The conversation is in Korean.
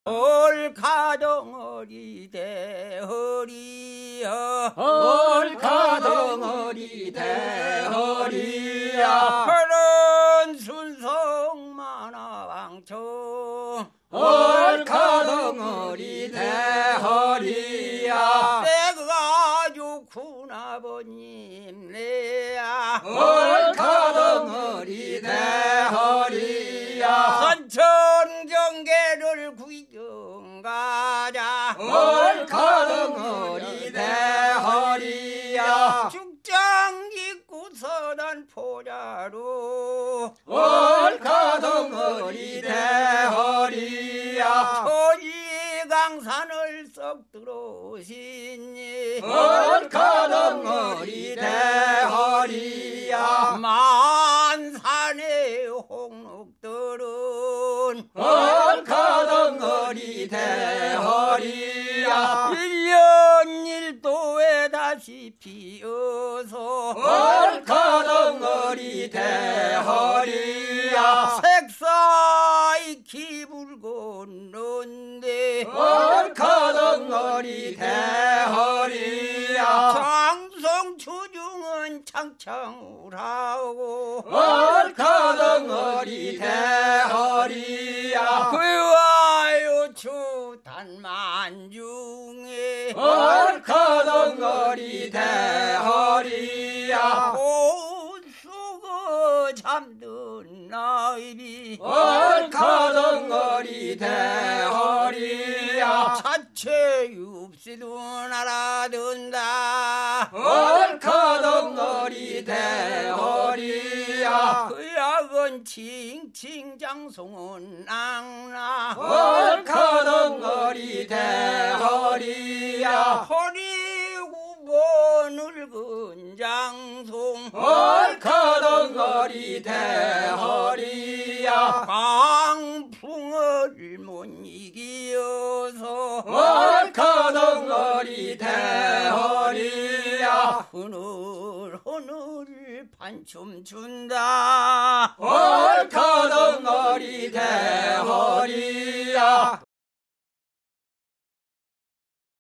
올가덩어리 대허리야 올가덩어리 대허리야 푸른 순성만화왕초 올가덩어리 대허리야 내가 좋군 아버님 내야 올가덩어리 대허리야 선천경계를 구경 가자 올가덩어리 대허리야 죽장 입고 서단 포자로 올가덩어리 대허리야 초지강산을 썩 들어오시니 올가덩어리 대허리야 만산의 홍록들은 올가덩어리 대허리야 1년 1도에 다시 피어서 올가덩어리 대허리야 색사이 기불 건넌데 올가덩어리 대허리야 장성초중은 창창울하고 올가덩어리 대허리야 그와요 추단만 중에 올가덩어리 대허리야 꽃속에 잠든 나입이 올가덩어리 대허리야 자체 읍시도 날아든다 올가덩어리 대허리야 그 약은 칭칭장송은 낭나 올가덩어리 대허리야 허리 굽어 늙은 장송 올가덩어리 대허리야 강풍을 못 이기어서 올가덩어리 대허리야 흐느흐느 반춤 춘다 올가덩어리 대허리야